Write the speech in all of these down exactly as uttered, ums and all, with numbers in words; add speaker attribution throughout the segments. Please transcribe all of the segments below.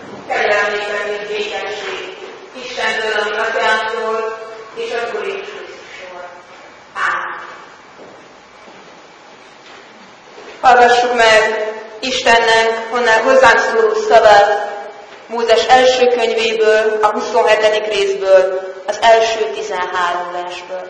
Speaker 1: Kegyelem néktek, mint békesség, Istentől, ami Atyánktól, és a Úr Jézus Krisztusról. Ámen. Hallgassuk meg Istennek honnan hozzánk szóló szavát, Mózes első könyvéből, a huszonhetedik részből, az első tizenhárom versből.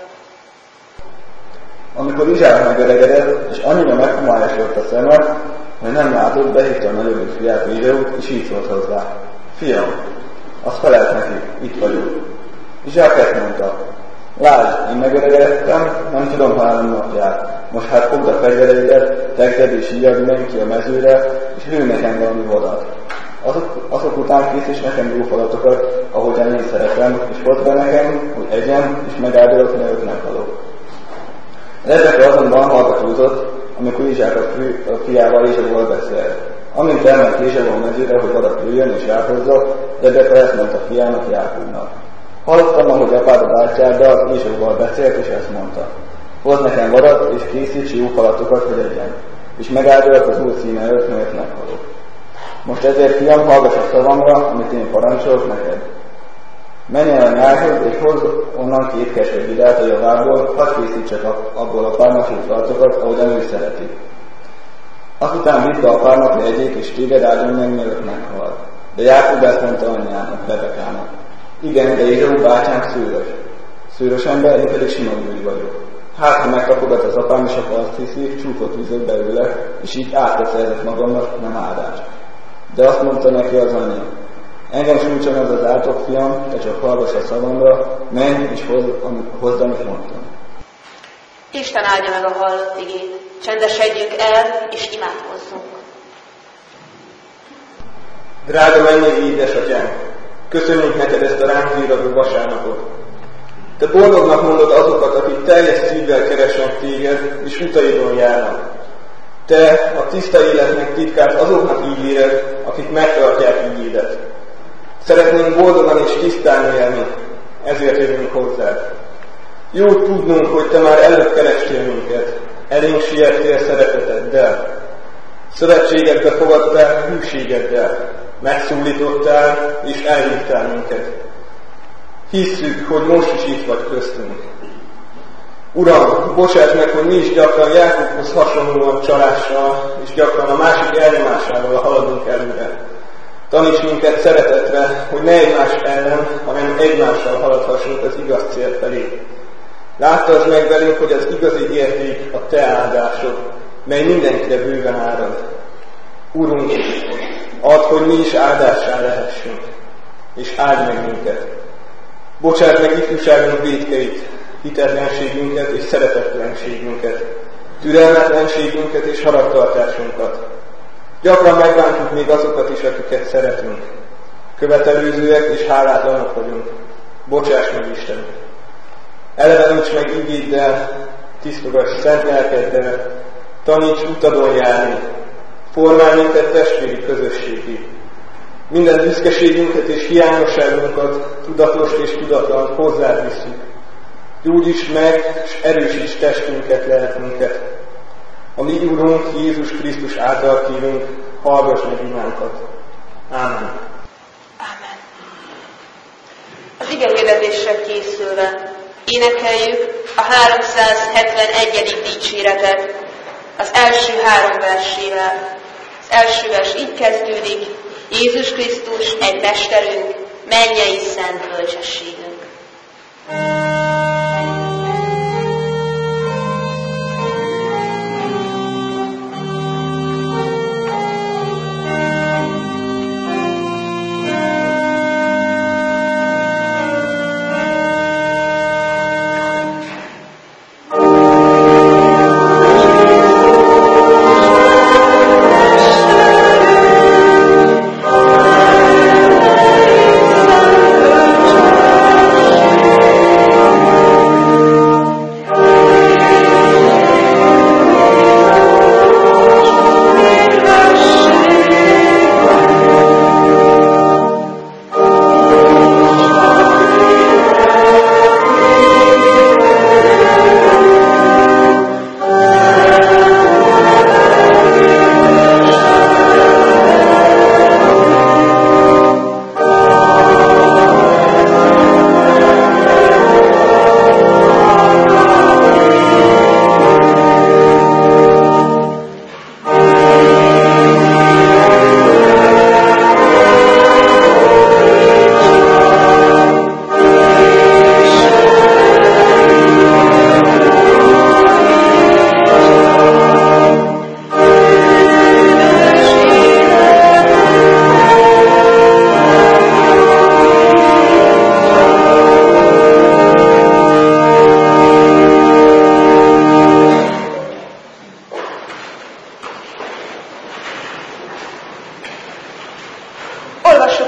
Speaker 2: Amikor Izsák megöregedett, és annyira meghomályosodott a szeme, hogy nem látott, behívta a nagyobbik fiát, Ézsaut, és így szólt hozzá: Fiam, azt felelt neki, itt vagyok. Izsák ezt mondta: Lásd, én megöregedtem, nem tudom három napját. Most hát fogd a fegyvereidet, tegzed és íjad, menj ki a mezőre, és lőj nekem valami vadat. Azok, azok után készíts nekem jó falatokat, ahogyan én szeretem, és hozd be nekem, hogy egyem, és megáldolok, mielőtt meghalok. Rebeka azonban hallgatózott, amikor Izsák a, fű, a fiával Ézsauval beszélt. Amint elment Ézsau a mezőre, hogy vadat lőjön és elhozza, Rebeka ezt mondta fiának, Jákobnak: Hallottam, ahogy apád a bátyáddal, Ézsauval beszélt, és ezt mondta: Hozd nekem vadat, és készíts jó falatokat, hogy egyen, és megáldolok az Úr színe előtt, mert meghalok. Most ezért, fiam, hallgass a szavamra, amit én parancsolok neked. Menj el a nyárhoz, és hozz onnan két keskeny vidát a javából, hadd készítsek abból a párnak jó falatokat, ahogyan ő szereti. Azután vidd be a párnak, hogy egyék, és téged áldjon meg, mielőtt meghal. De Jákob ezt mondta anyjának, Rebekának: Igen, de Ézsau bátyánk szőrös. Szőrös ember, én pedig sima női vagyok. Hát, ha megkapogat az apám, és apa azt hiszi, csúfot üzök belőle, és így átveszerzett magamnak, nem áldást. De azt mondta neki az anyja: Engem sújtson az az átok, fiam, te csak hallgass a szavamra, menj és hozd, hozd, amit mondtam.
Speaker 1: Isten áldja meg a hallott igét, csendesedjünk el és imádkozzunk.
Speaker 3: Drága mennyei édesatyánk, köszönjük neked ezt a ránk zíradó vasárnapot. Te boldognak mondod azokat, akik teljes szívvel keresnek téged, és utaidon járnak. Te a tiszta életnek titkát azoknak ígéred, akik megtartják ígédet. Szeretnénk boldogan és tisztán élni, ezért jövünk hozzád. Jó tudnunk, hogy te már előbb kerestél minket, elénk siettél szereteteddel. Szövetségedbe fogadtál hűségeddel, megszólítottál és elhívtál minket. Hisszük, hogy most is itt vagy köztünk. Uram, bocsáss meg, hogy mi is gyakran Jákobhoz hasonlóan csalással, és gyakran a másik elnyomásával haladunk előre. Taníts minket szeretetre, hogy ne egymás ellen, hanem egymással haladhassunk az igaz cél felé. Láttad meg velünk, hogy az igazi érték a te áldásod, mely mindenkire bőven árad. Urunk, add, hogy mi is áldássá lehessünk, és áld meg minket. Bocsáss meg ifjúságunk vétkeit, hitetlenségünket és szeretetlenségünket, türelmetlenségünket és haragtartásunkat. Gyakran megbántjuk még azokat is, akiket szeretünk. Követelőzőek és hálátlanok vagyunk. Bocsáss meg, Isten! Eleveníts meg igéddel, tisztogass szent lelkeddel, taníts utadon járni, formálj minket testvéri közösségé. Minden büszkeségünket és hiányosságunkat, tudatost és tudatlant hozzád visszük. Gyógyíts meg, és erősíts testünket, lelkünket. A mi Úrunk Jézus Krisztus által kérünk, hallgass meg imánkat. Ámen.
Speaker 1: Ámen. Az igehirdetéssel készülve énekeljük a háromszázhetvenegyedik dicséretet az első három versével. Az első vers így kezdődik: Jézus Krisztus, egy mesterünk, mennyei szent bölcsességünk.
Speaker 4: Oh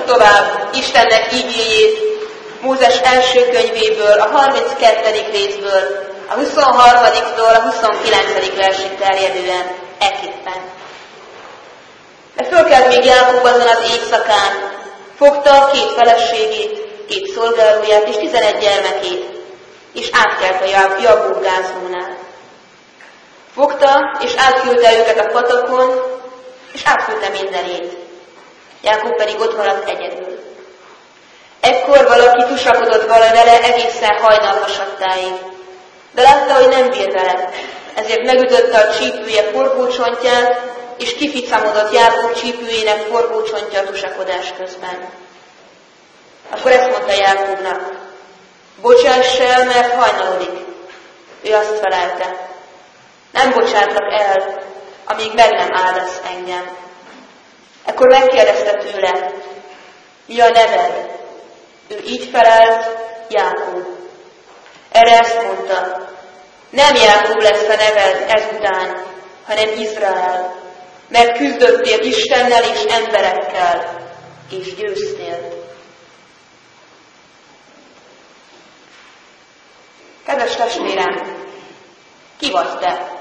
Speaker 1: tovább Istennek igéjét Mózes első könyvéből, a harminckettedik részből, a huszonharmadiktól a huszonkilencedik versig terjedően eképpen. De fölkelt még Jákob azon az éjszakán, fogta két feleségét, két szolgálóját és tizenegy gyermekét, és átkelt a Jabók gázlónál. Fogta, és átküldte őket a patakon, és átküldte mindenét. Jákob pedig ott maradt egyedül. Ekkor valaki tusakodott vele egészen hajnalhasadtáig, de látta, hogy nem bír vele, ezért megütötte a csípője forgócsontját, és kificamodott Jákob csípőjének forgócsontja a tusakodás közben. Akkor ezt mondta Jákobnak: bocsáss el, mert hajnalodik. Ő azt felelte: nem bocsátlak el, amíg meg nem áldasz engem. Ekkor megkérdezte tőle: mi a neved? Ő így felelt: Jákob. Erre ezt mondta: nem Jákob lesz a neved ezután, hanem Izrael, mert küzdöttél Istennel és emberekkel, és győztél. Kedves testvérem, ki vagy te?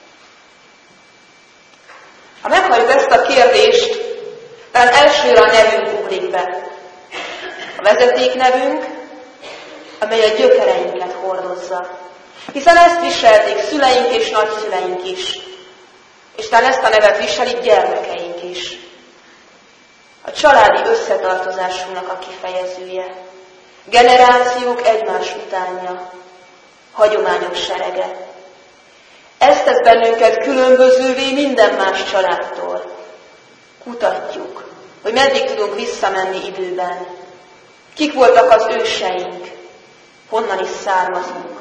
Speaker 1: Ha meghalljuk ezt a kérdést, talán elsőre a nevünk ugrik be. A vezetéknevünk, amely a gyökereinket hordozza. Hiszen ezt viselték szüleink és nagyszüleink is. És talán ezt a nevet viselik gyermekeink is. A családi összetartozásunknak a kifejezője. Generációk egymás utánja. Hagyományok serege. Ez tesz bennünket különbözővé minden más családtól. Kutatjuk, hogy meddig tudunk visszamenni időben. Kik voltak az őseink, honnan is származunk.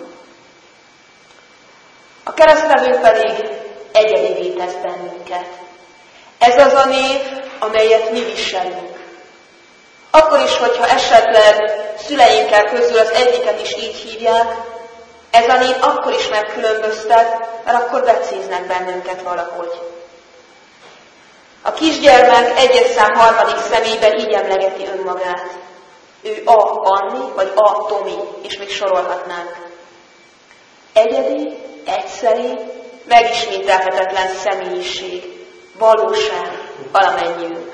Speaker 1: A keresztnevünk pedig egyedivé tesz bennünket. Ez az a név, amelyet mi viselünk. Akkor is, hogyha esetleg szüleinkkel közül az egyiket is így hívják, ez a név akkor is megkülönböztet, mert akkor becéznek bennünket valahogy. A kisgyermek egyes szám harmadik személyben így emlegeti önmagát. Ő a Anni, vagy a Tomi, és még sorolhatnánk. Egyedi, egyszeri, megismételhetetlen személyiség, valóság valamennyiünk.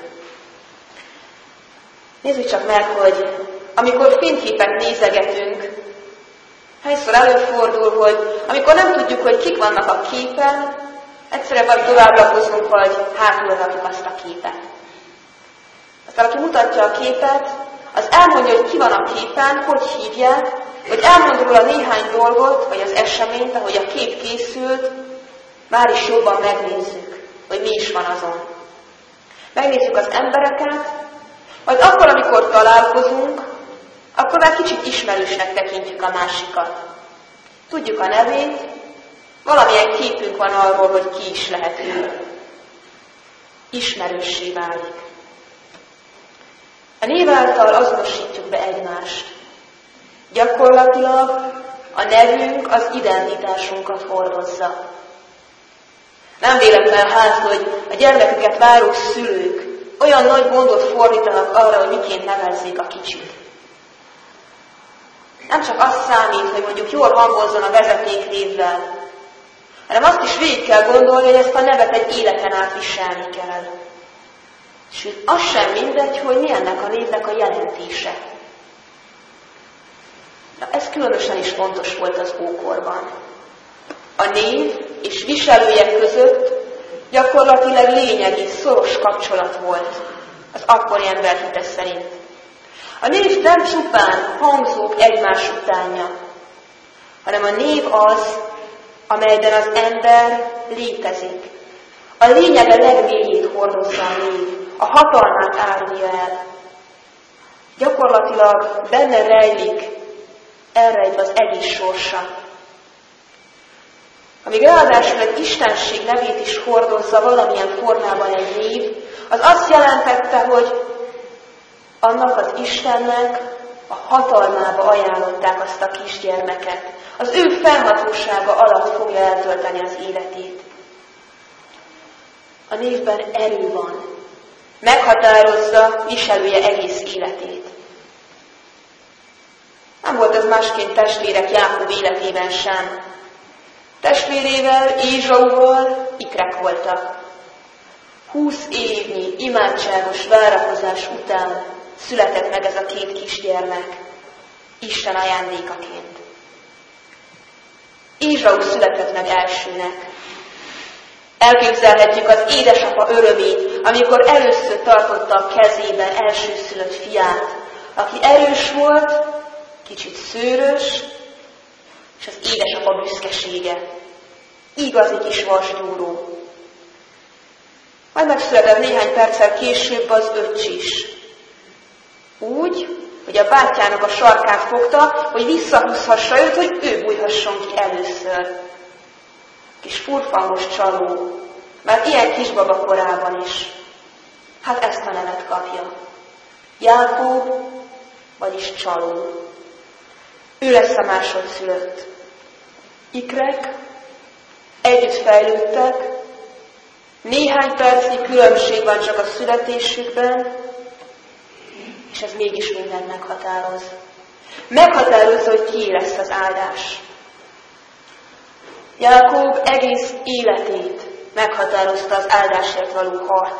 Speaker 1: Nézzük csak meg, hogy amikor fényképet nézegetünk, hányszor előfordul, hogy amikor nem tudjuk, hogy kik vannak a képen, egyszerűen vagy továbblapozunk, vagy hátulrakjuk azt a képet. Aztán aki mutatja a képet, az elmondja, hogy ki van a képen, hogy hívják, vagy elmond róla néhány dolgot, vagy az eseményt, ahogy a kép készült, már is jobban megnézzük, hogy mi is van azon. Megnézzük az embereket, vagy akkor, amikor találkozunk, akkor már kicsit ismerősnek tekintjük a másikat. Tudjuk a nevét, valamilyen képünk van arról, hogy ki is lehet ő. Ismerőssé válik. A név által azonosítjuk be egymást. Gyakorlatilag a nevünk az identitásunkat hordozza. Nem véletlen hát, hogy a gyermeküket váró szülők olyan nagy gondot fordítanak arra, hogy miként nevezzék a kicsit. Nem csak az számít, hogy mondjuk jól hangozzon a vezetéknévvel, hanem azt is végig kell gondolni, hogy ezt a nevet egy életen át viselni kell. Sőt, az sem mindegy, hogy mi ennek a névnek a jelentése. Na, ez különösen is fontos volt az ókorban. A név és viselőjek között gyakorlatilag lényegi, szoros kapcsolat volt az akkori ember hite szerint. A név nem csupán hangzók egymás utánja, hanem a név az, amelyben az ember létezik. A lényege legmélyét hordozza a név, a hatalmát árulja el. Gyakorlatilag benne rejlik, elrejtve az egész sorsa. Amíg ráadásul egy istenség nevét is hordozza valamilyen formában egy név, az azt jelentette, hogy annak az Istennek a hatalmába ajánlották azt a kisgyermeket. Az ő felhatósága alatt fogja eltölteni az életét. A névben erő van. meghatározza viselője egész életét. Nem volt ez másként testvérek Jákob életében sem. Testvérével, Ézsauval ikrek voltak. Húsz évnyi imádságos várakozás után született meg ez a két kisgyermek, Isten ajándékaként. Ézsau született meg elsőnek. Elképzelhetjük az édesapa örömét, amikor először tartotta a kezében elsőszülött fiát, aki erős volt, kicsit szőrös, és az édesapa büszkesége. Igazi kis vasgyúró. Majd megszületett néhány perccel később az öccsi is. Úgy, hogy a bátyjának a sarkát fogta, hogy visszahúzhassa őt, hogy ő bújhasson ki először. Kis furfangos csaló, már ilyen kisbaba korában is. Hát ezt a nevet kapja. Jákob, vagyis csaló. Ő lesz a másodszülött. Ikrek, együtt fejlődtek, néhány percnyi különbség van csak a születésükben, és ez mégis mindent meghatároz. Meghatározza, hogy ki lesz az áldás. Jákob egész életét meghatározta az áldásért való harc.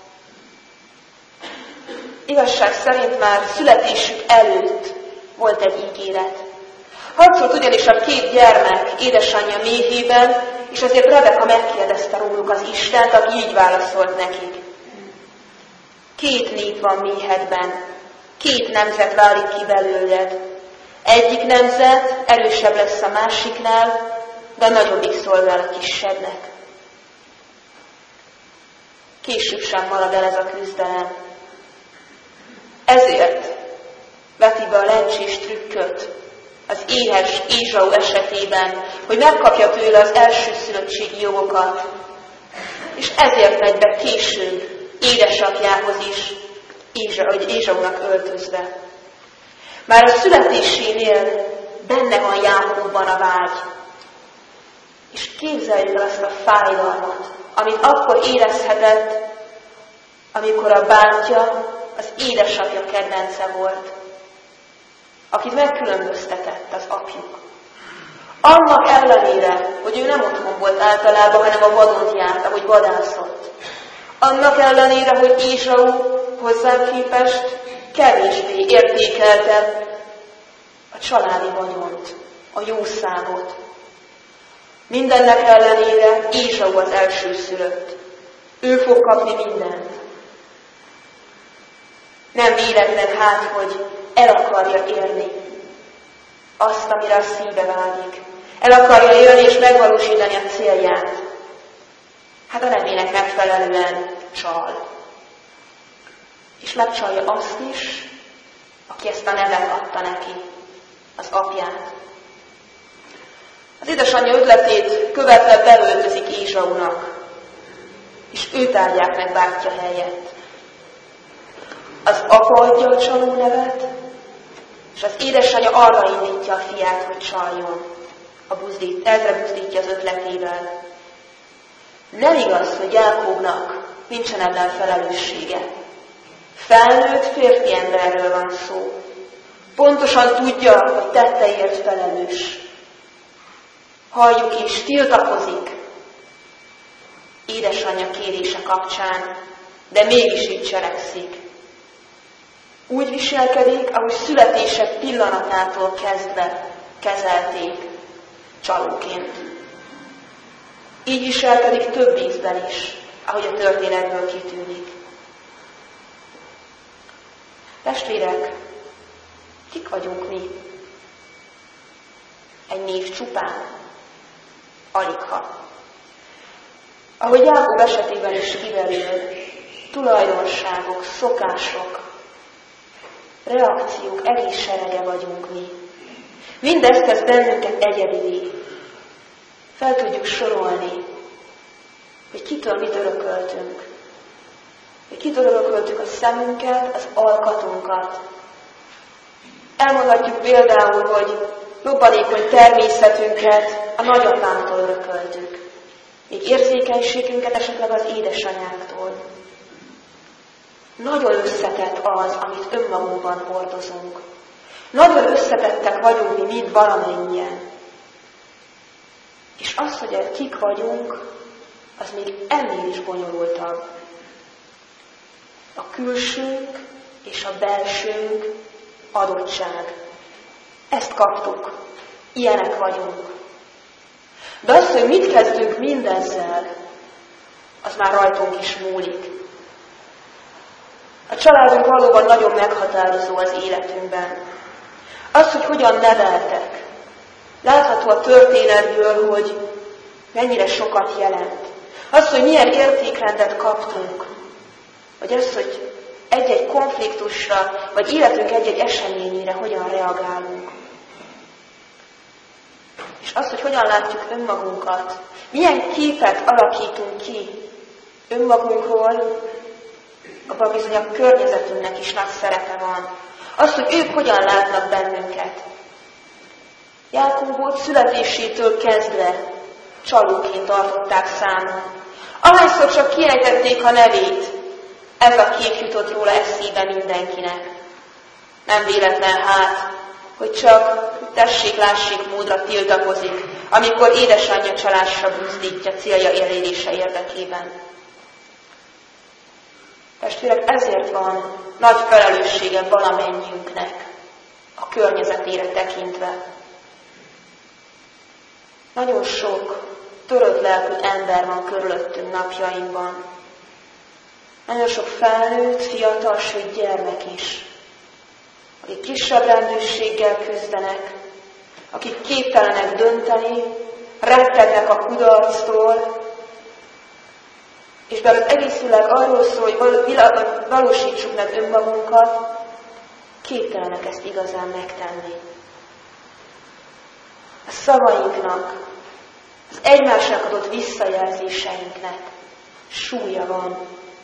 Speaker 1: Igazság szerint már születésük előtt volt egy ígéret. Harcolt ugyanis a két gyermek édesanyja méhében, és azért Rebeka megkérdezte róluk az Istent, aki így válaszolt nekik. Két nép van méhedben, két nemzet válik ki belőled. Egyik nemzet erősebb lesz a másiknál, de a nagyobbik szolgál a kisebbnek. Később sem marad el ez a küzdelem. Ezért veti be a lencsés trükköt az éhes Ézsau esetében, hogy megkapja tőle az elsőszülöttségi jogokat, és ezért megy be később édesapjához is, Ézsaunak öltözve. Már a születésénél benne van Jákobban a vágy, és képzeljük el azt a fájdalmat, amit akkor érezhetett, amikor a bátyja az édesapja kedvence volt, akit megkülönböztetett az apjuk. Annak ellenére, hogy ő nem otthon volt általában, hanem a vadon járt, ahogy vadászott. Annak ellenére, hogy Ézsau hozzám képest kevésbé értékelte a családi vagyont, a jószágot. Mindennek ellenére Ézsau az elsőszülött. Ő fog kapni mindent. Nem véletlen hát, hogy el akarja érni azt, amire a szíve vágyik. El akarja élni és megvalósítani a célját. Hát a nevének megfelelően csal. És megcsalja azt is, aki ezt a nevet adta neki, az apját. Az édesanyja ötletét követve beöltözik Ézsaunak, és őt áldják meg bátyja helyett. Az apa adja a csaló nevet, és az édesanyja arra indítja a fiát, hogy csaljon. A buzdít, ezre buzdítja az ötletével. Nem igaz, hogy Jákobnak nincsen ebben felelőssége. Felnőtt férfi emberről van szó. Pontosan tudja, hogy tetteiért felelős. Halljuk és tiltakozik édesanyja kérése kapcsán, de mégis így cselekszik. Úgy viselkedik, ahogy születése pillanatától kezdve kezelték csalóként. Így viselkedik több ízben is, ahogy a történetből kitűnik. Testvérek, kik vagyunk mi? Egy név csupán? Aligha. Ahogy Jákob esetében is kiderül, tulajdonságok, szokások, reakciók egész serege vagyunk mi. Mindezt tesz bennünket egyedivé. Fel tudjuk sorolni, hogy kitől mit örököltünk. Hogy kitől örököltük a szemünket, az alkatunkat. Elmondhatjuk például, hogy robbanékony természetünket a nagyapámtól örököltük. Még érzékenységünket esetleg az édesanyáktól. Nagyon összetett az, amit önmagunkban hordozunk. Nagyon összetettek vagyunk mi mind valamennyien. És az, hogy kik vagyunk, az még ennél is bonyolultabb. A külsőnk és a belsőnk adottság. Ezt kaptuk. Ilyenek vagyunk. De az, hogy mit kezdünk mindezzel, az már rajtunk is múlik. A családunk valóban nagyon meghatározó az életünkben. Az, hogy hogyan neveltek. Látható a történetből, hogy mennyire sokat jelent. Az, hogy milyen értékrendet kaptunk. Vagy az, hogy egy-egy konfliktusra, vagy életünk egy-egy eseményére hogyan reagálunk. És az, hogy hogyan látjuk önmagunkat. Milyen képet alakítunk ki önmagunkról, abban bizony a környezetünknek is nagy szerepe van. Az, hogy ők hogyan látnak bennünket. Jákobot születésétől kezdve csalóként tartották számon. Ahányszor csak kiejtették a nevét, ez a kép jutott róla eszébe mindenkinek. Nem véletlen hát, hogy csak tessék-lássék módra tiltakozik, amikor édesanyja csalásra buzdítja célja elérése érdekében. Testvérek, ezért van nagy felelőssége valamennyiünknek a környezetére tekintve. Nagyon sok törött lelkű ember van körülöttünk napjainkban. Nagyon sok felnőtt, fiatal, sőt gyermek is, akik kisebb rendőrséggel küzdenek, akik képtelenek dönteni, rettegnek a kudarctól, és bár az egész világ arról szól, hogy valósítsuk meg önmagunkat, képtelenek ezt igazán megtenni. A szavainknak, az egymásnak adott visszajelzéseinknek súlya van,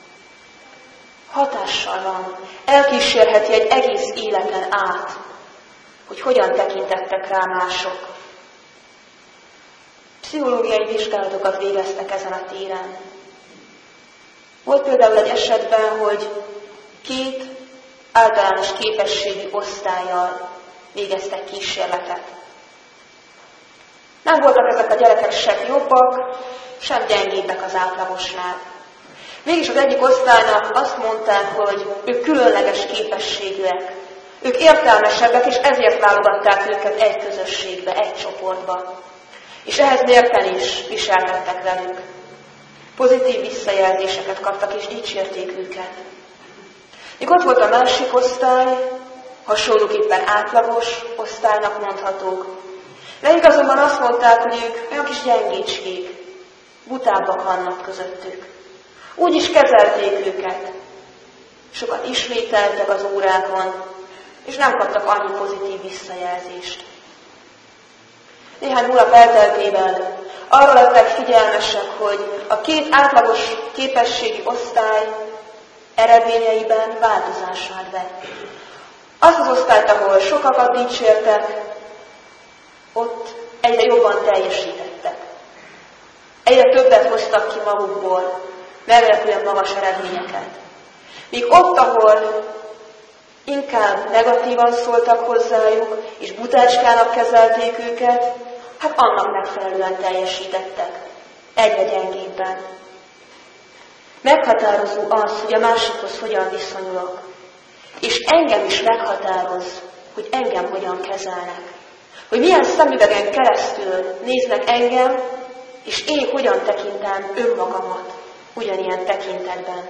Speaker 1: hatással van, elkísérheti egy egész életen át, hogy hogyan tekintettek rá mások. Pszichológiai vizsgálatokat végeztek ezen a téren. Volt például egy esetben, hogy két általános képességi osztállyal végeztek kísérletet. Nem voltak ezek a gyerekek sem jobbak, sem gyengébbek az átlagosnál. Mégis az egyik osztálynak azt mondták, hogy ők különleges képességűek, ők értelmesebbek, és ezért válogatták őket egy közösségbe, egy csoportba. És ehhez mérten is viselkedtek velük. Pozitív visszajelzéseket kaptak, és dicsérték őket. Míg ott volt a másik osztály, hasonlóképpen átlagos osztálynak mondhatók. Nekik azonban azt mondták, hogy ők olyan kis gyengécskék, butábbak vannak közöttük. Úgy is kezelték őket. Sokat ismételtek az órákon, és nem kaptak annyi pozitív visszajelzést. Néhány hónap elteltével arra lettek figyelmesek, hogy a két átlagos képességi osztály eredményeiben változás állt be. Azt az osztályt, ahol sokakat dicsértek, ott egyre jobban teljesítettek. Egyre többet hoztak ki magukból, meglepően magas eredményeket. Míg ott, ahol inkább negatívan szóltak hozzájuk, és butácskának kezelték őket, hát annak megfelelően teljesítettek. Egyre gyengébben. Meghatározó az, hogy a másikhoz hogyan viszonyulok. És engem is meghatároz, hogy engem hogyan kezelnek. Hogy milyen szemüvegen keresztül néznek engem, és én hogyan tekintem önmagamat ugyanilyen tekintetben.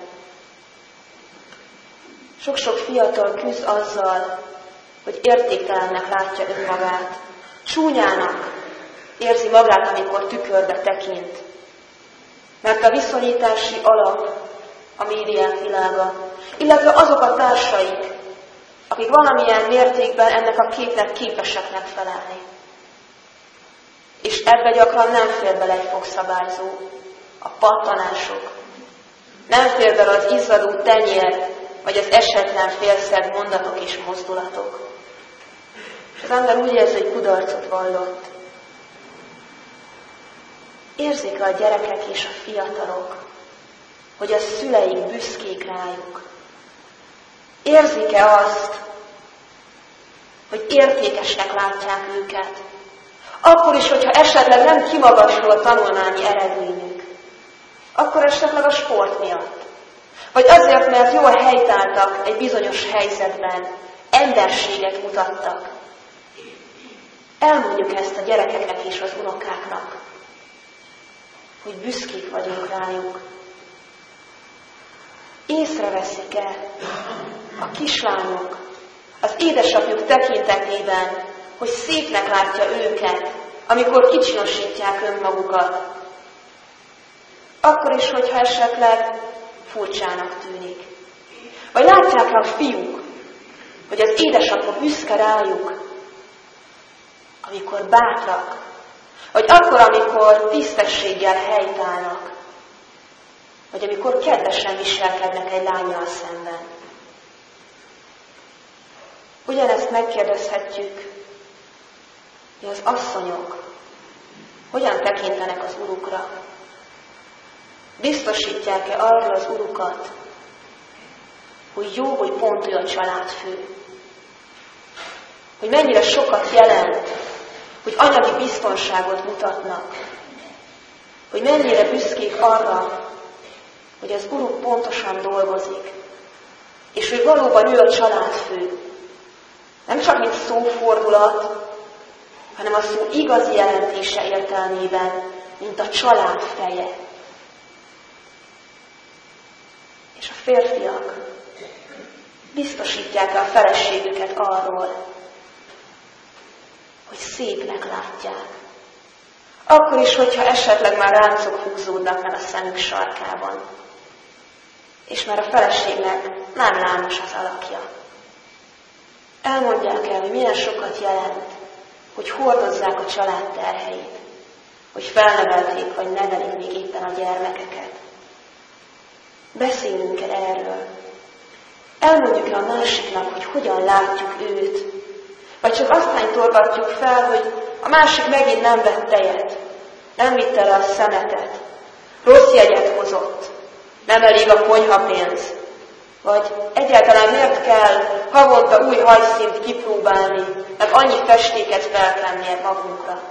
Speaker 1: Sok-sok fiatal küzd azzal, hogy értéktelennek látja önmagát. Csúnyának érzi magát, amikor tükörbe tekint. Mert a viszonyítási alap a médiák világa, illetve azok a társaik, akik valamilyen mértékben ennek a képnek képesek megfelelni. És ebbe gyakran nem fér bele egy fogszabályzó, a pattanások. Nem fér bele az izzadó tenyér, vagy az esetlen félszeg mondatok és mozdulatok. És az ember úgy érzi, hogy kudarcot vallott. Érzik a gyerekek és a fiatalok, hogy a szüleik büszkék rájuk, Érzik-e azt, hogy értékesnek látják őket? Akkor is, hogyha esetleg nem kimagasló a tanulmányi eredményük. Akkor esetleg a sport miatt. Vagy azért, mert jól helytáltak egy bizonyos helyzetben, emberséget mutattak. Elmondjuk ezt a gyerekeknek és az unokáknak, hogy büszkék vagyunk rájuk. Észreveszik-e a kislányok az édesapjuk tekintetében, hogy szépnek látja őket, amikor kicsinosítják önmagukat. Akkor is, hogyha esetleg furcsának tűnik. Vagy látják a fiúk, hogy az édesapa büszke rájuk, amikor bátrak, vagy akkor, amikor tisztességgel helytállnak, vagy amikor kedvesen viselkednek egy lánnyal szemben. Ugyanezt megkérdezhetjük, hogy az asszonyok hogyan tekintenek az urukra. Biztosítják-e arra az urukat, hogy jó, hogy pont ő a családfő. Hogy mennyire sokat jelent, hogy anyagi biztonságot mutatnak. Hogy mennyire büszkék arra, hogy az uruk pontosan dolgozik. És hogy valóban ő a családfő. Nem csak mint szófordulat, hanem a szó igazi jelentése értelmében, mint a család feje. És a férfiak biztosítják a feleségüket arról, hogy szépnek látják. Akkor is, hogyha esetleg már ráncok húzódnak meg a szemük sarkában. És már a feleségnek nem lámos az alakja. Elmondják el, hogy milyen sokat jelent, hogy hordozzák a család terheit, hogy felnevelték vagy nevelik még éppen a gyermekeket. Beszélünk el erről. Elmondjuk el a másiknak, hogy hogyan látjuk őt, vagy csak aztán torgatjuk fel, hogy a másik megint nem vett tejet, nem vitte el a szemetet, rossz jegyet hozott, nem elég a konyhapénz, vagy egyáltalán miért kell havonta új hajszínt kipróbálni, meg annyi festéket felkenni magunkra.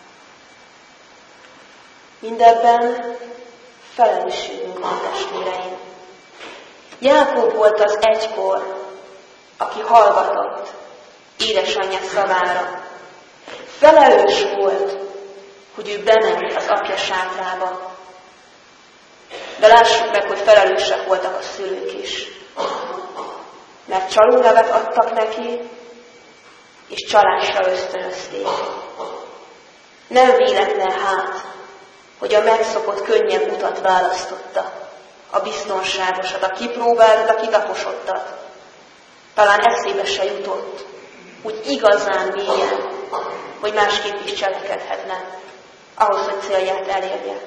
Speaker 1: Mindebben felelősségünk van, testvéreim. Jákob volt az egykor, aki hallgatott édesanyja szavára. Felelős volt, hogy ő bement az apja sátrába. De lássuk meg, hogy felelősek voltak a szülők is. Mert csalónevet adtak neki, és csalásra ösztönözték. Nem véletlen hát, hogy a megszokott könnyebb utat választotta. A biztonságosat, a kipróbáltat, a kitaposottat. Talán eszébe se jutott, úgy igazán mélyen, hogy másképp is cselekedhetne, ahhoz, hogy célját elérje.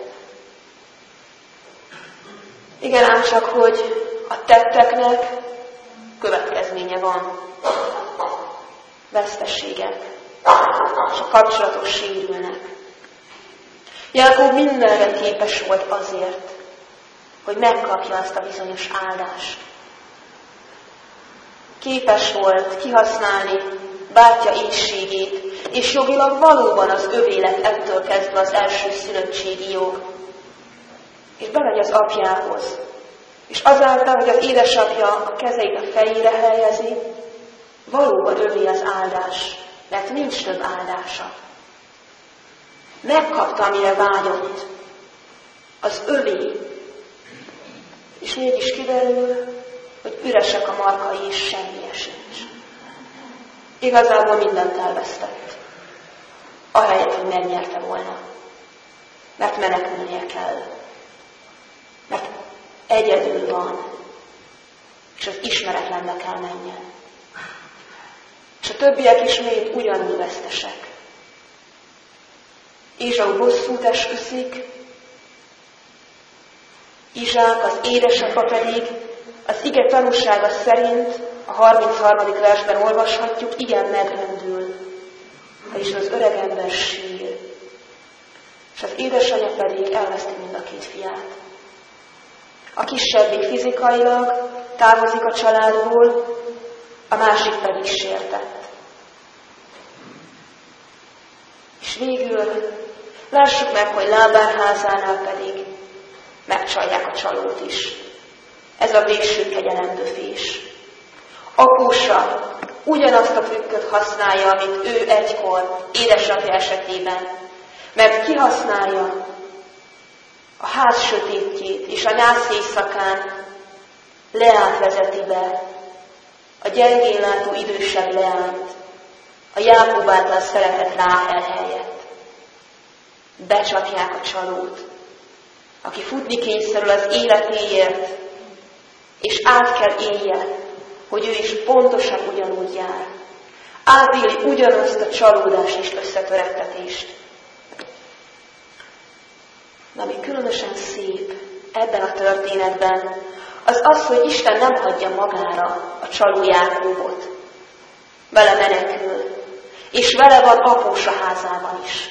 Speaker 1: Igen, ám csak, hogy a tetteknek következménye van. Veszteségek, és a kapcsolatok sérülnek. Jákob mindenre képes volt azért, hogy megkapja azt a bizonyos áldást. Képes volt kihasználni bátyja éhségét, és jogilag valóban az övé lett ettől kezdve az első szülöttségi jog. És bemegy az apjához, és azáltal, hogy az édesapja a kezeit a fejére helyezi, valóban övé az áldás, mert nincs több áldása. Megkapta, amire vágyott, az övé, és mégis kiderül, hogy üresek a markai, és semmije sincs. Igazából mindent elvesztett, ahelyett, hogy megnyerte volna, mert menekülnie kell, mert egyedül van, és az ismeretlenbe kell menjen. És a többiek ismét ugyanúgy vesztesek. Ézsau bosszút esküszik, Izsák, az édesapa pedig az ige tanúsága szerint a harmincharmadik versben olvashatjuk, igen megrendül, és az öreg ember sír. És az édesanyja pedig elveszti mind a két fiát. A kisebbik fizikailag távozik a családból, a másik pedig sértett. És végül lássuk meg, hogy Lábán házánál pedig megcsalják a csalót is. Ez a végső kegyelemdöfés. Apósa ugyanazt a trükköt használja, amit ő egykor édesapja esetében, mert kihasználja a ház sötétjét, és a nyász éjszakán Leát vezeti be, a gyengénlátó idősebb Leánt, a Jákob által szeretett Ráhel helyett. Becsapják a csalót, aki futni kényszerül az életéért, és át kell élje, hogy ő is pontosan ugyanúgy jár. Átéli ugyanazt a csalódást és összetörettetést. De ami különösen szép ebben a történetben, az az, hogy Isten nem hagyja magára a csaló Jákóbot. Vele menekül, és vele van apósa házában is.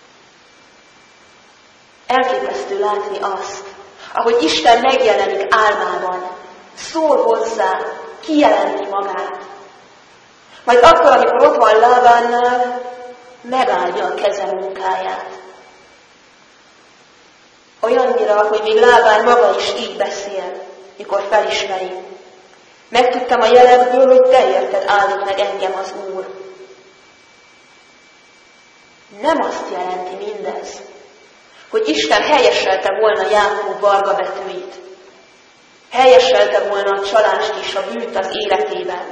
Speaker 1: Elképesztő látni azt, ahogy Isten megjelenik álmában, szól hozzá, kijelenti magát. Majd akkor, amikor ott van Lábánnál, megáldja a keze munkáját. Olyannyira, hogy még Lábán maga is így beszél, mikor felismeri. Megtudtam a jelekből, hogy te érted áldott meg engem az Úr. Nem azt jelenti mindez, hogy Isten helyeselte volna Jákób varga betűit. Helyeselte volna a csalást és a bűnt az életében.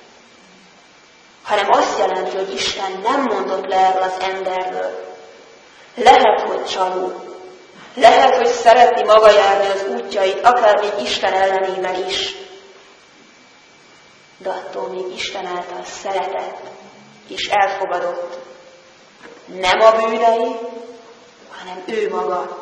Speaker 1: Hanem azt jelenti, hogy Isten nem mondott le erről az emberről. Lehet, hogy csaló. Lehet, hogy szereti maga járni az útjait, akár még Isten ellenében is. De attól még Isten által szeretett és elfogadott. Nem a bűnei, hanem ő maga.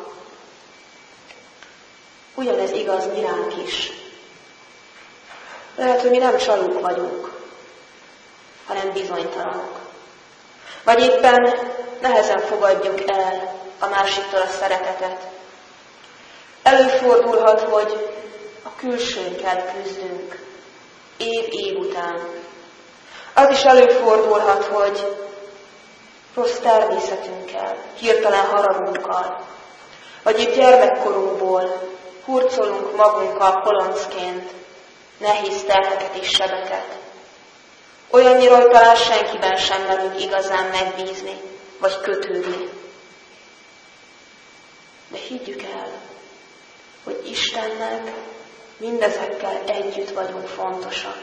Speaker 1: Ugyanez igaz mi ránk is. Lehet, hogy mi nem csalók vagyunk, hanem bizonytalanok. Vagy éppen nehezen fogadjuk el a másiktól a szeretetet. Előfordulhat, hogy a külsőnkkel küzdünk, év-év után. Az is előfordulhat, hogy rossz természetünkkel, hirtelen haragunkkal, vagy épp gyermekkorunkból hurcolunk magunkkal koloncként nehéz terheket és sebeket. Olyannyira, hogy talán senkiben sem merünk igazán megbízni, vagy kötődni. De higgyük el, hogy Istennek mindezekkel együtt vagyunk fontosak.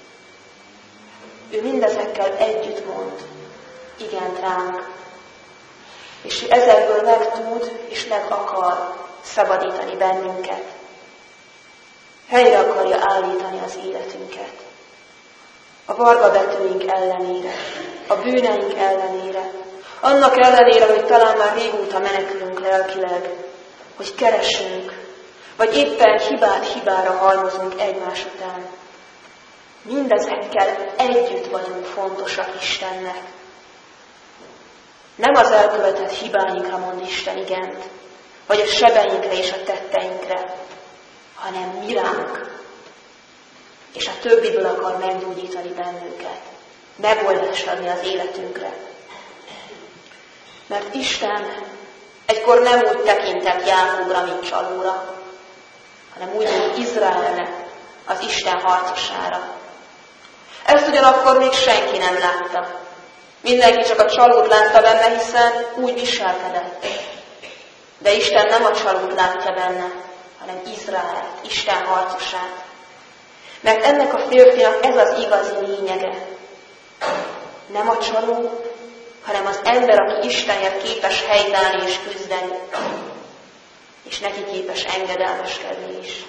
Speaker 1: Ő mindezekkel együtt mond igent ránk, és ő ezekből meg tud és meg akar szabadítani bennünket. Helyre akarja állítani az életünket. A varga betűink ellenére, a bűneink ellenére, annak ellenére, hogy talán már régóta menekülünk lelkileg, hogy keresünk, vagy éppen hibát hibára halmozunk egymás után. Mindezekkel együtt vagyunk fontosak Istennek. Nem az elkövetett hibáinkra mond Isten igent, vagy a sebeinkre és a tetteinkre, hanem mi ránk, és a többiből akar meggyógyítani bennünket, megoldást adni az életünkre. Mert Isten egykor nem úgy tekintett Jákóbra, mint csalóra, hanem úgy, mint Izraelre, az Isten harcosára. Ezt ugyanakkor még senki nem látta. Mindenki csak a csalót látta benne, hiszen úgy viselkedett. De Isten nem a csalót látja benne, hanem Izraelt, Isten harcosát. Mert ennek a férfinak ez az igazi lényege. Nem a csaló, hanem az ember, aki Istenért képes helytállni és küzdeni, és neki képes engedelmeskedni is.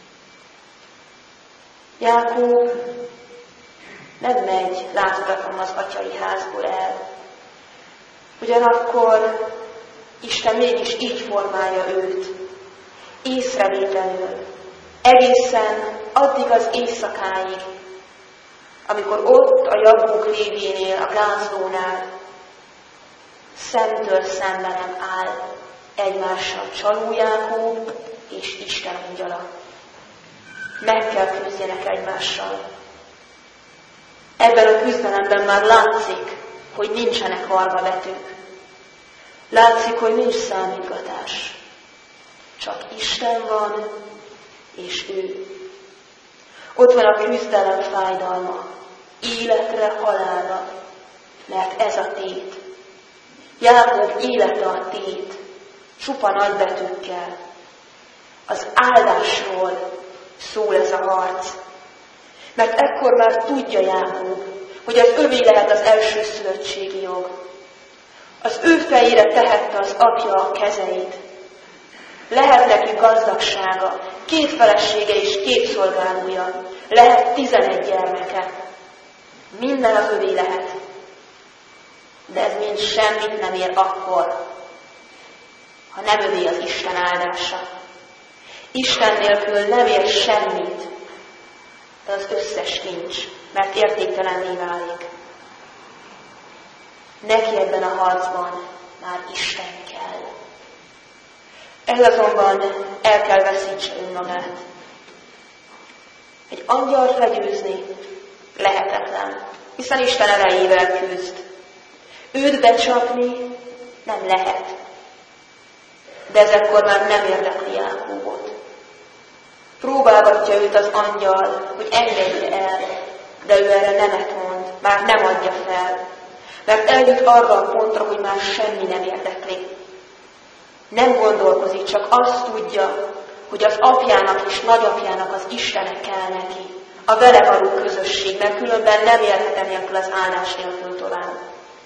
Speaker 1: Jákób nem megy látogatlan az atyai házból el. Ugyanakkor Isten mégis így formálja őt, észrevétlenül, egészen addig az éjszakáig, amikor ott a Jabók végénél, a gázlónál szemtől szemben nem áll egymással csaló Jákób és Isten angyala. Meg kell küzdjenek egymással. Ebben a küzdelemben már látszik, hogy nincsenek varga betűk. Látszik, hogy nincs számítgatás. Csak Isten van, és ő. Ott van a küzdelem fájdalma, életre, halálra, mert ez a tét. Jákob élete a tét, csupa nagybetűkkel. Az áldásról szól ez a harc. Mert ekkor már tudja Jákob, hogy az övé lehet az első szülöttségi jog. Az ő fejére tehette az apja a kezeit. Lehet neki gazdagsága, két felesége és két szolgálója. Lehet tizenegy gyermeke. Minden az övé lehet. De ez mind semmit nem ér akkor, ha nem övé az Isten áldása. Isten nélkül nem ér semmit, de az összes nincs, mert értéktelenné válik. Neki ebben a harcban már Isten kell. Ez azonban el kell veszítse önmagát. Egy angyalt legyőzni lehetetlen, hiszen Isten erejével küzd. Őt becsapni nem lehet. De ezekkor már nem érdekli Jákóbot. Próbálgatja őt az angyal, hogy engedje el, de ő erre nemet mond, már nem adja fel, mert eljut arra a pontra, hogy már semmi nem érdekli. Nem gondolkozik, csak azt tudja, hogy az apjának és nagyapjának az Istene kell neki, a vele való közösség, mert különben nem élhet nélkül az áldás nélkül tovább.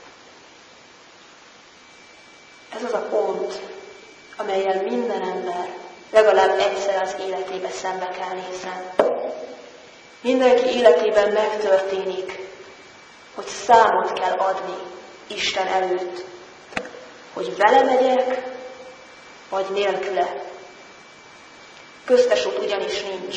Speaker 1: Ez az a pont, amellyel minden ember legalább egyszer az életébe szembe kell nézzen. Mindenki életében megtörténik, hogy számot kell adni Isten előtt, hogy vele megyek, vagy nélküle. Köztes út ugyanis nincs.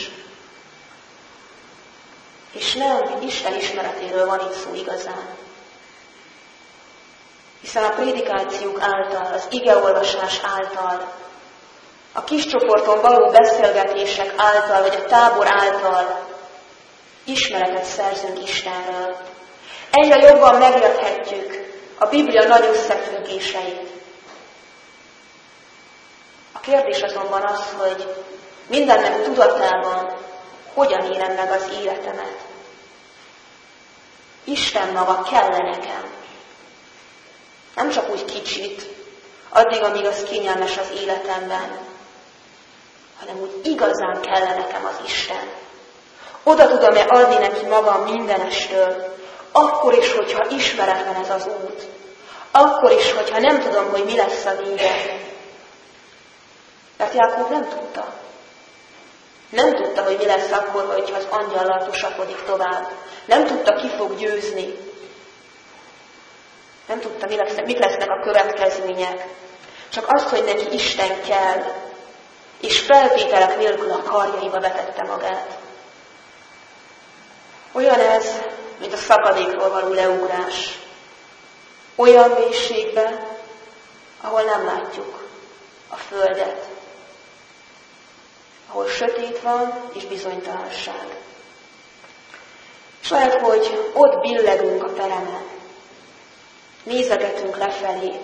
Speaker 1: És nem Isten ismeretéről van itt szó igazán. Hiszen a prédikációk által, az igeolvasás által, a kis csoporton való beszélgetések által, vagy a tábor által ismeretet szerzünk Istenről. Egyre jobban megérthetjük a Biblia nagy összefüggéseit. A kérdés azonban az, hogy mindennek tudatában hogyan élem meg az életemet. Isten maga kell nekem. Nem csak úgy kicsit, addig, amíg az kényelmes az életemben, hanem úgy igazán kell nekem az Isten. Oda tudom-e adni neki magam mindenestől, akkor is, hogyha ismeretlen ez az út. Akkor is, hogyha nem tudom, hogy mi lesz a vége. Mert Jákob nem tudta. Nem tudta, hogy mi lesz akkor, hogyha az angyallal tusakodik tovább. Nem tudta, ki fog győzni. Nem tudta, mi lesz, mik lesznek a következmények. Csak azt, hogy neki Isten kell, és feltételek nélkül a karjaiba vetette magát. Olyan ez, mint a szakadékról való leugrás. Olyan mélységbe, ahol nem látjuk a földet. Ahol sötét van és bizonytalanság. És lehet, hogy ott billegünk a peremen. Nézegetünk lefelé.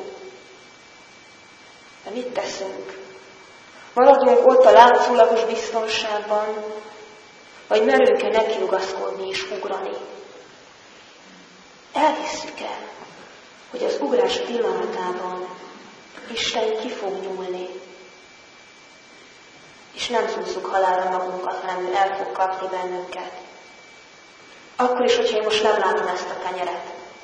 Speaker 1: De mit teszünk? Maradunk ott a látszólagos biztonságban, vagy merünk-e nekiugaszkodni és ugrani? Elhisszük-e, hogy az ugrás pillanatában Isten ki fog nyúlni, és nem húzzuk halálra magunkat, hanem ő el fog kapni bennünket. Akkor is, hogyha én most nem látom ezt a kenyeret.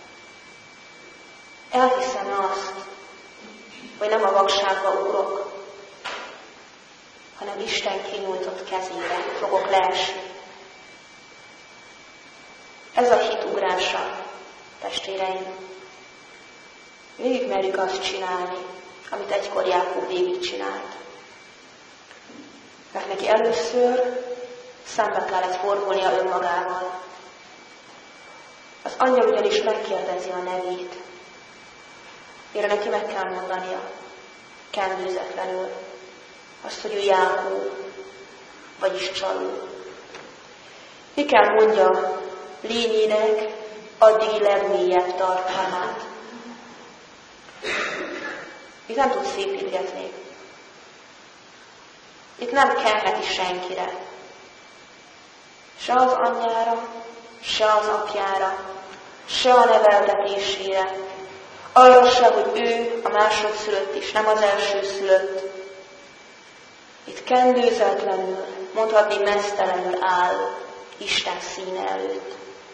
Speaker 1: Elhiszem azt, hogy nem a vakságba ugrok, hanem Isten kinyújtott kezére fogok leesni. Ez a hit ugrása, testvéreim. Végig merjük azt csinálni, amit egykor Jákob végig csinált. Mert neki először szembe kellett fordulnia önmagával. Az angyal ugyanis megkérdezi a nevét. Mire neki meg kell mondania, kendőzetlenül, azt, hogy ő Jákob, vagyis csaló. Ki kell mondja lényének addigi legmélyebb tartalmát. Itt nem tud szépítgetni. Itt nem kelheti senkire. Se az anyjára, se az apjára, se a neveltetésére. Arra se, hogy ő a másodszülött is, nem az elsőszülött. Itt kendőzetlenül, mondhatni meztelenül áll Isten színe előtt.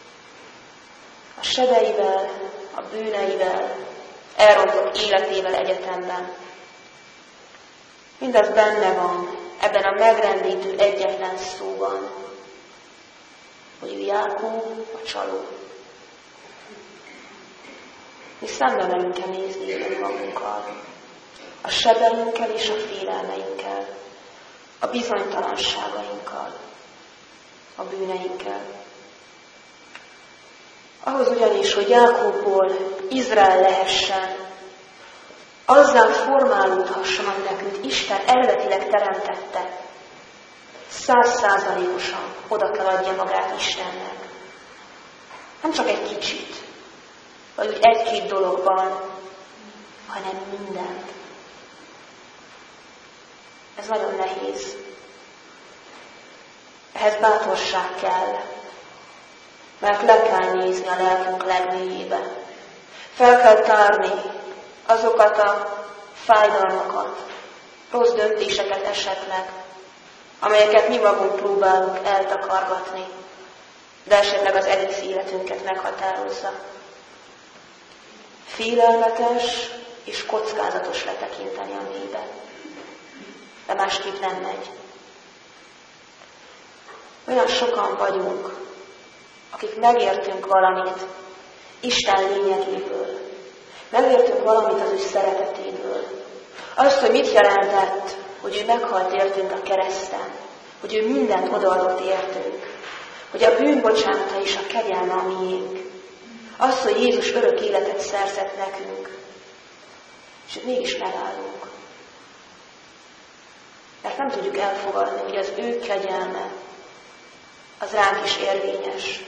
Speaker 1: A sebeivel, a bűneivel, elrontott életével egyetemben. Mindez benne van ebben a megrendítő egyetlen szóban, hogy ő Jákob a csaló. Mi szembe merünk-e nézni magunkkal, a sebeinkkel és a félelmeinkkel, a bizonytalanságainkkal, a bűneinkkel. Ahhoz ugyanis, hogy Jákobból Izrael lehessen, azzal formálódhasson, ami nekünk Isten eredetileg teremtette, százszázalékosan oda kell adja magát Istennek. Nem csak egy kicsit, vagy úgy egy-két dologban, hanem mindent. Ez nagyon nehéz. Ehhez bátorság kell, mert le kell nézni a lelkünk legmélyébe. Fel kell tárni azokat a fájdalmakat, rossz döntéseket esetleg, amelyeket mi magunk próbálunk eltakargatni, de esetleg az egész életünket meghatározza. Félelmetes és kockázatos letekinteni a mélybe, de másképp nem megy. Olyan sokan vagyunk, akik megértünk valamit Isten lényegéből, megértünk valamit az ő szeretetéből. Azt, hogy mit jelentett, hogy ő meghalt értünk a kereszten, hogy ő mindent odaadott értünk, hogy a bűnbocsánata és a kegyelme a miénk. Az, hogy Jézus örök életet szerzett nekünk, és mégis megállunk. Mert nem tudjuk elfogadni, hogy az ő kegyelme az ránk is érvényes.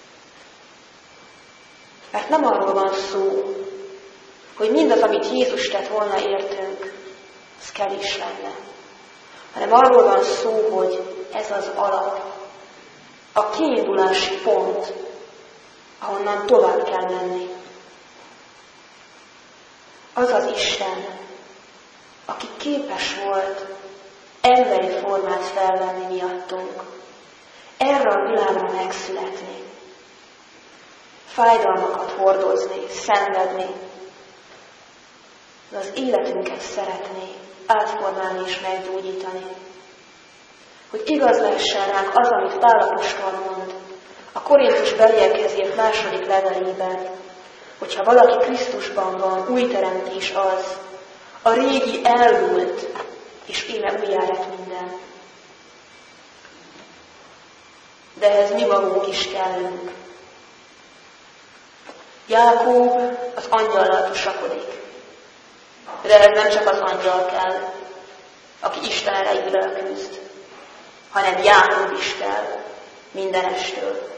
Speaker 1: Mert nem arról van szó, hogy mindaz, amit Jézus tett volna értünk, az kevés lenne. Hanem arról van szó, hogy ez az alap, a kiindulási pont, ahonnan tovább kell menni. Az az Isten, aki képes volt emberi formát felvenni miattunk, erre a világra megszületni, fájdalmakat hordozni, szenvedni, de az életünket szeretné átformálni és meggyógyítani. Hogy igaz lehessen ránk az, amit Pál apostol mond a Korintus beliekhez írt második levelében, hogyha valaki Krisztusban van, új teremtés az, a régi elmúlt, és íme újjá lett minden. De ehhez mi magunk is kellünk. Jákob az angyallal tusakodik. De ehhez nem csak az angyal kell, aki Isten erejével küzd, hanem Jákob is kell mindenestől.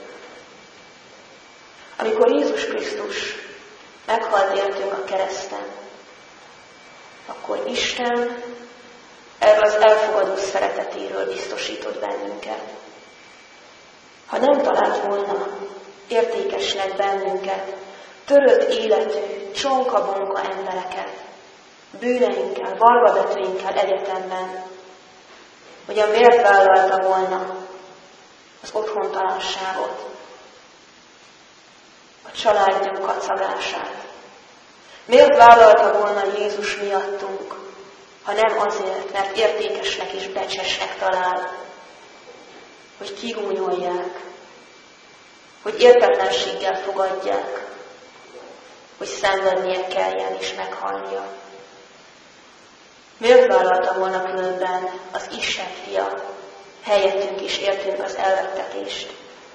Speaker 1: Amikor Jézus Krisztus meghalt értünk a kereszten, akkor Isten erről az elfogadó szeretetéről biztosított bennünket. Ha nem talált volna értékesnek bennünket, törött életű, csonka-bonka embereket, bűneinkkel, vargabetűinkkel egyetemben, hogyan miért vállalta volna az otthontalanságot, a családunk kacagását. Miért vállalta volna Jézus miattunk, ha nem azért, mert értékesnek és becsesnek talál, hogy kigúnyolják, hogy értetlenséggel fogadják, hogy szenvednie kelljen és meghalnia. Miért vállalta volna különben az Isten fia helyettünk és értünk az elvettetést?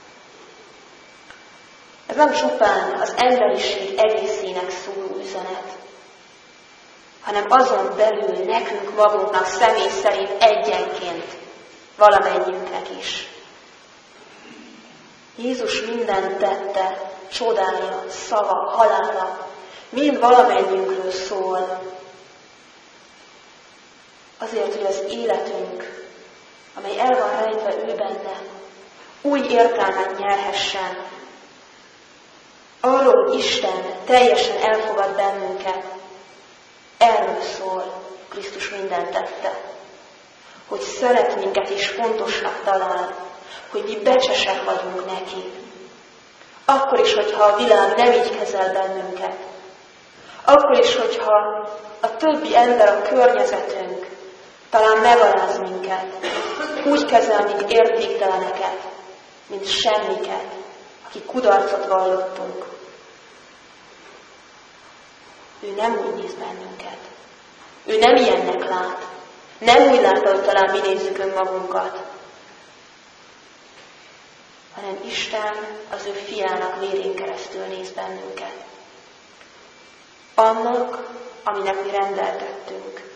Speaker 1: Ez nem csupán az emberiség egészének szóló üzenet, hanem azon belül nekünk magunknak személy szerint egyenként valamennyiünknek is.
Speaker 4: Jézus mindent tette, csodája, szava, halála, mind valamennyiünkről szól. Azért, hogy az életünk, amely el van rejtve ő benne, új értelmet nyerhessen. Arról, hogy Isten teljesen elfogad bennünket, erről szól, Krisztus mindent tette. Hogy szeret minket és fontosnak talál, hogy mi becsesek vagyunk neki. Akkor is, hogyha a világ nem így kezel bennünket. Akkor is, hogyha a többi ember, a környezetünk talán megaláz minket, úgy kezel, mint értékteleneket, mint semmiket, akik kudarcot vallottunk. Ő nem úgy néz bennünket. Ő nem ilyennek lát. Nem úgy lát, hogy talán mi nézzük önmagunkat, hanem Isten az ő fiának vérén keresztül néz bennünket. Annak, aminek mi rendeltettünk.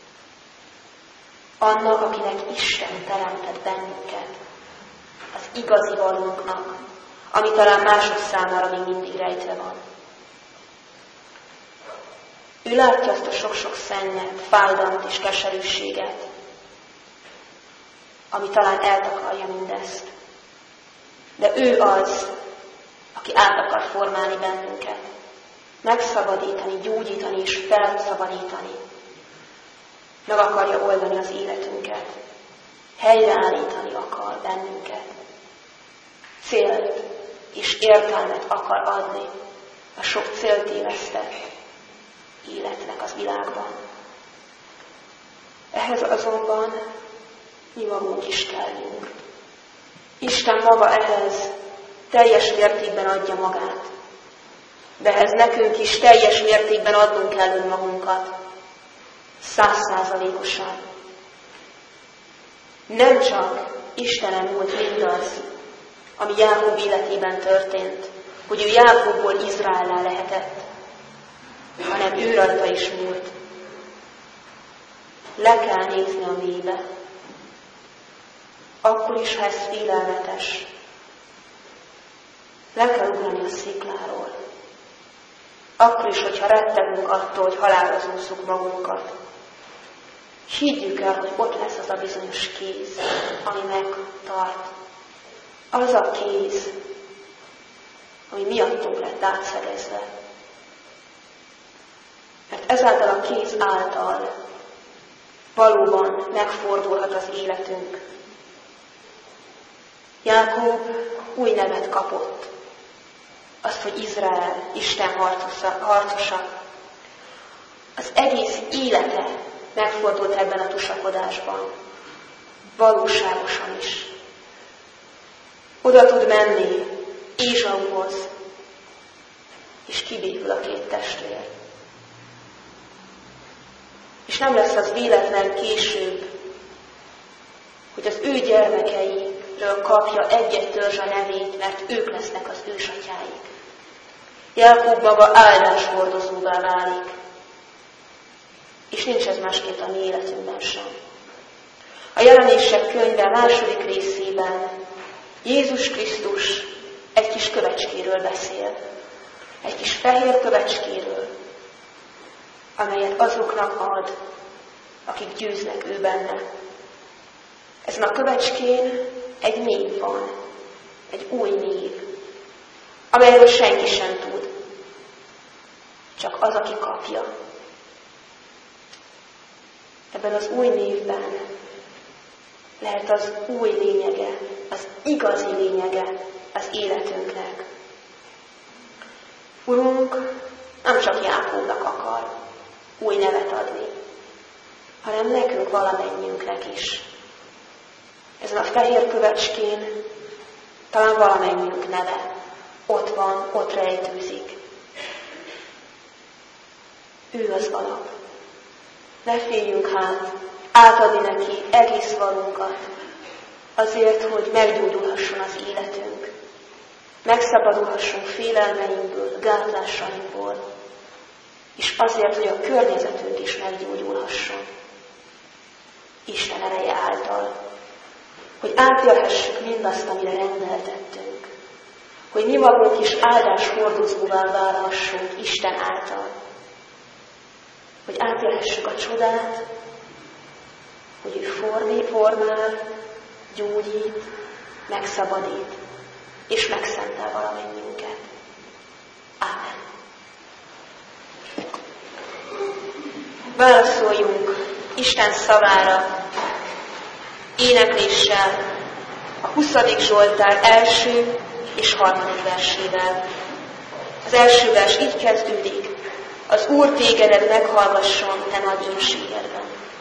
Speaker 4: Annak, akinek Isten teremtett bennünket. Az igazi valónknak, ami talán mások számára még mindig rejtve van. Ő látja azt a sok-sok szennyet, fájdalmat és keserűséget, ami talán eltakarja mindezt. De ő az, aki át akar formálni bennünket, megszabadítani, gyógyítani és felszabadítani. Meg akarja oldani az életünket, helyreállítani akar bennünket. Célt és értelmet akar adni a sok céltévesztett életnek az világban. Ehhez azonban mi magunk is kellünk. Isten maga ehhez teljes mértékben adja magát, de ehhez nekünk is teljes mértékben adnunk kell önmagunkat, százszázalékosan. Nem csak Istenen múlt mindaz, ami Jákob életében történt, hogy ő Jákobból Izraellá lehetett, hanem ő rajta is múlt. Le kell nézni a mélybe. Akkor is, ha ez félelmetes. Le kell ugrani a szikláról. Akkor is, hogyha rettegünk attól, hogy halálra zúzzuk magunkat. Higgyük el, hogy ott lesz az a bizonyos kéz, ami megtart. Az a kéz, ami miattunk lett átszegezve. Mert ezáltal a kéz által valóban megfordulhat az életünk. Jákob új nevet kapott. Azt, hogy Izrael, Isten harcosa. Az egész élete megfordult ebben a tusakodásban. Valóságosan is. Oda tud menni Ézsauhoz, és kibékül a két testvér. És nem lesz az véletlen később, hogy az ő gyermekeiről kapja egy-egy törzs a nevét, mert ők lesznek az ősatyáik. Jákob maga áldáshordozóvá válik. És nincs ez másképp a mi életünkben sem. A Jelenések könyve második részében Jézus Krisztus egy kis kövecskéről beszél. Egy kis fehér kövecskéről, amelyet azoknak ad, akik győznek ő benne. Ezen a kövecskén egy név van, egy új név, amelyről senki sem tud, csak az, aki kapja. Ebben az új névben lehet az új lényege, az igazi lényege az életünknek. Urunk nem csak Jákóbnak akar új nevet adni, hanem nekünk valamennyiünknek is. Ezen a fehér kövecskén talán valamennyiünk neve ott van, ott rejtőzik. Ő az alap. Ne féljünk hát átadni neki egész valunkat, azért, hogy meggyógyulhasson az életünk, megszabadulhassunk félelmeinkből, gátlásainkból, és azért, hogy a környezetünk is meggyógyulhasson. Isten ereje által, hogy átélhessük mindazt, amire rendeltettünk. hogy mi magunk is áldás hordozóvá válhassunk Isten által. Hogy átélhessük a csodát, hogy ő formál, gyógyít, megszabadít, és megszentel valamennyiünket. Ámen. Válaszoljunk Isten szavára énekléssel, a huszadik Zsoltár első és harmadik versével. Az első vers így kezdődik: az Úr tégedet meghallgasson, te nagy ínségedben.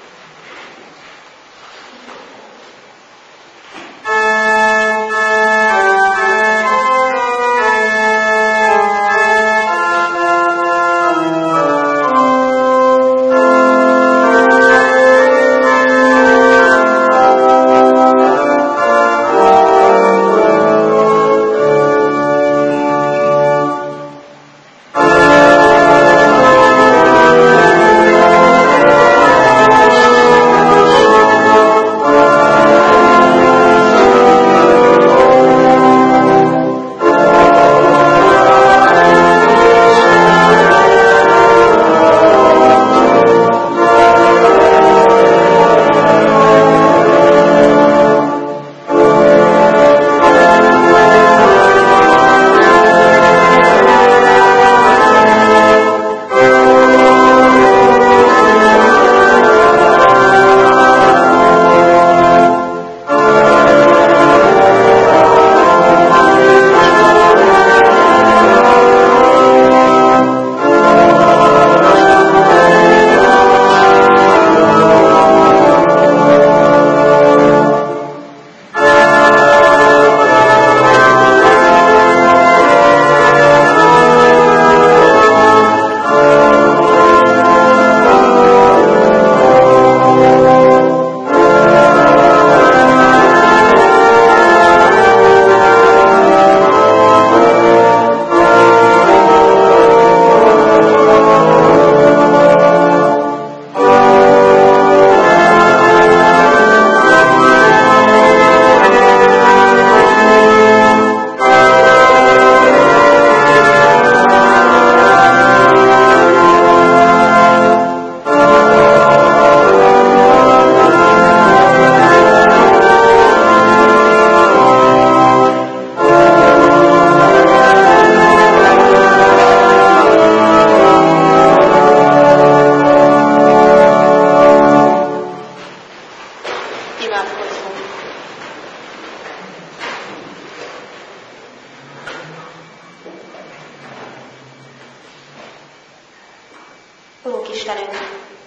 Speaker 1: Urunk Istenünk,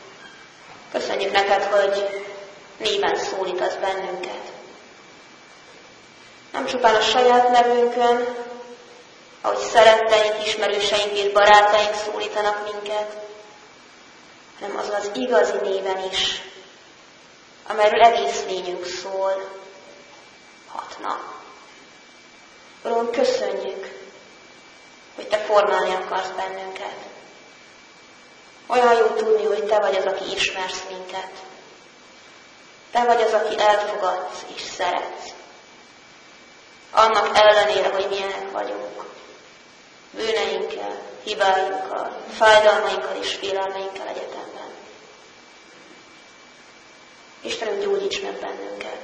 Speaker 1: köszönjük neked, hogy néven szólítasz bennünket. Nem csupán a saját nevünkön, ahogy szeretteink, ismerőseink és barátaink szólítanak minket, hanem az az igazi néven is, amelyről egész lényünk szól, hatna. Urunk, köszönjük, hogy te formálni akarsz bennünket. Olyan jó tudni, hogy te vagy az, aki ismersz minket. Te vagy az, aki elfogadsz és szeretsz. Annak ellenére, hogy milyenek vagyunk. Bűneinkkel, hibáinkkal, fájdalmainkkal és félelmeinkkel egyetemben. Istenünk, gyógyíts meg bennünket.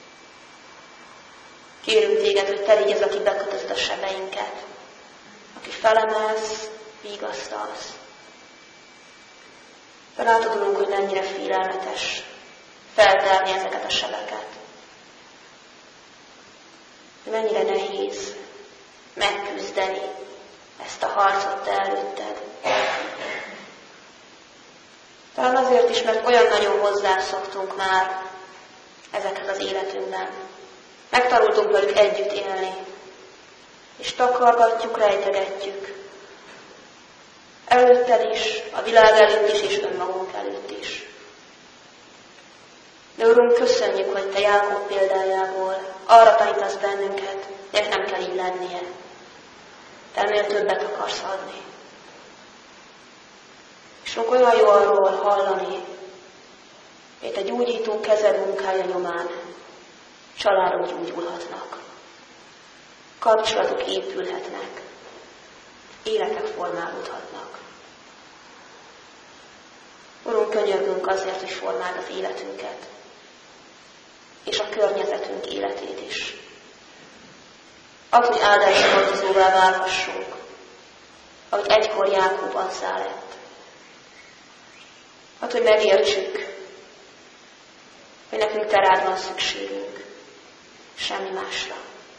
Speaker 1: Kérünk téged, hogy te légy az, aki bekötözd a sebeinket, aki felemelsz, vigasztalsz. Rátudulunk, hogy mennyire félelmetes feltárni ezeket a sebeket. Hogy mennyire nehéz megküzdeni ezt a harcot te előtted. Talán azért is, mert olyan nagyon hozzászoktunk már ezekhez az életünkben. Megtanultunk velük együtt élni, és takargatjuk, rejtegetjük. Előtted is, a világ előtt is, és önmagunk előtt is. De Urunk, köszönjük, hogy te Jákob példájából arra tanítasz bennünket, hogy nem kell így lennie. Te ennél többet akarsz adni. És sok olyan jó arról hallani, hogy te gyógyító kezed munkája nyomán családok gyógyulhatnak.
Speaker 4: kapcsolatok épülhetnek, életek formálódhatnak. Urunk, könyörgünk azért, hogy formáld az életünket, és a környezetünk életét is. Add, hogy áldásra hordozóvá válhassunk, ahogy egykor Jákob azzá lett. Add, hogy megértsük, hogy nekünk te rád van szükségünk, semmi másra.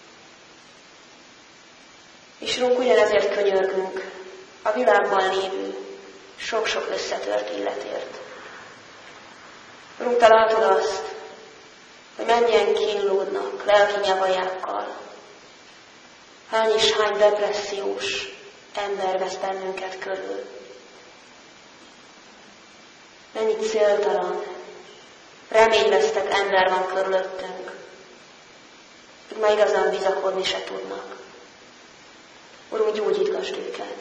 Speaker 4: És Urunk, ugyanezért könyörgünk a világban lévő sok-sok összetört életért. Urunk, te látod azt, hogy mennyien kínlódnak lelki nyavajákkal. Hány és hány depressziós ember vesz bennünket körül. Mennyi céltalan, reményvesztett ember van körülöttünk, ők már igazán bizakodni se tudnak. Urunk, gyógyítgasd őket.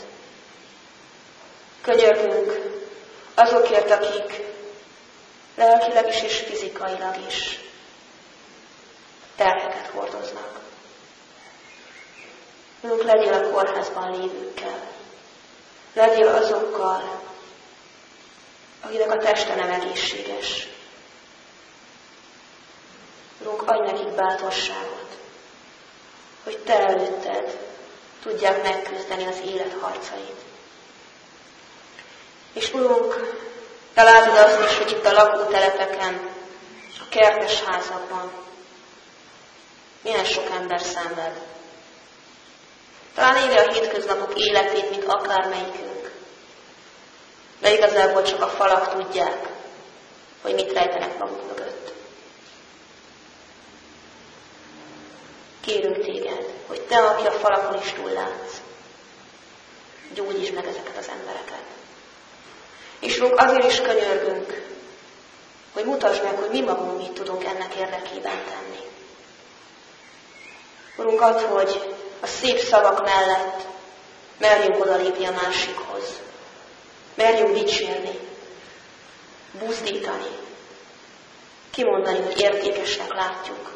Speaker 4: Könyörgünk azokért, akik lelkileg is és fizikailag is terheket hordoznak. Urunk, legyél a kórházban lévőkkel. Legyél azokkal, akinek a teste nem egészséges. Urunk, adj nekik bátorságot, hogy te előtted tudják megküzdeni az élet harcait. És Urunk, te látod azt is, hogy itt a lakótelepeken, a kertes házakban milyen sok ember szenved. Talán éli a hétköznapok életét, mint akármelyikünk, de igazából csak a falak tudják, hogy mit rejtenek maguk mögött. Kérünk téged, hogy te, aki a falakon is túllátsz, gyógyítsd meg ezeket az embereket. És Urunk, azért is könyörgünk, hogy mutasd meg, hogy mi magunk mit tudunk ennek érdekében tenni. Urunk, add, hogy a szép szavak mellett merjünk odalépni a másikhoz. Merjünk dicsérni, buzdítani, kimondani, hogy értékesnek látjuk.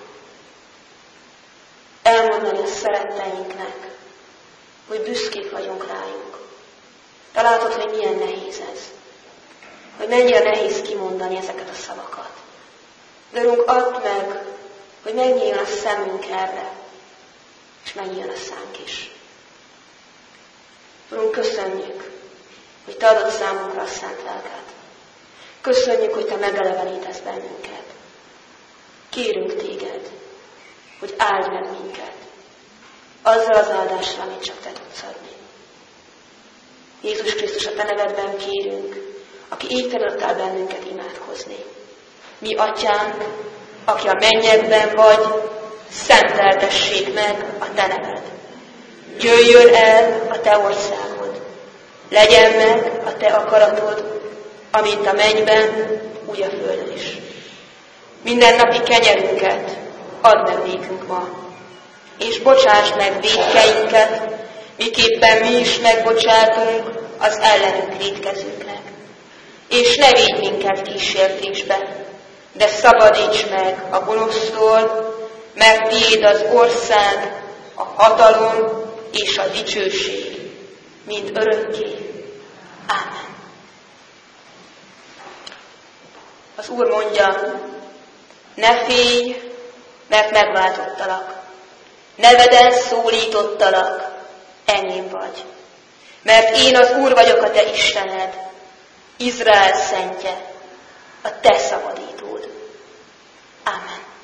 Speaker 4: Elmondani a szeretteinknek, hogy büszkék vagyunk rájuk. Te látod, hogy milyen nehéz ez. Hogy mennyire nehéz kimondani ezeket a szavakat. De Urunk, add meg, hogy megnyíljon a szemünk erre, és megnyíljon a szánk is. Urunk, köszönjük, hogy te adod számunkra a szent lelket. Köszönjük, hogy te megelevenítesz bennünket. Kérünk téged, hogy áld meg minket azzal az áldásra, amit csak te tudsz adni. Jézus Krisztus, a te nevedben kérünk, aki így tanítottál bennünket imádkozni. Mi, Atyánk, aki a mennyekben vagy, szenteltessék meg a te neved. Jöjjön el a te országod. Legyen meg a te akaratod, amint a mennyben, úgy a földön is. Mindennapi kenyerünket add meg nékünk ma, és bocsásd meg vétkeinket, miképpen mi is megbocsátunk az ellenünk vétkezőknek. És ne védj minket kísértésbe, de szabadíts meg a gonosztól, mert tiéd az ország, a hatalom és a dicsőség, mind örökké. Ámen. Az Úr mondja, ne félj, mert megváltottalak. Neveden szólítottalak, enyém vagy. Mert én az Úr vagyok, a te Istened, Izrael szentje, a te szabadítód. Ámen.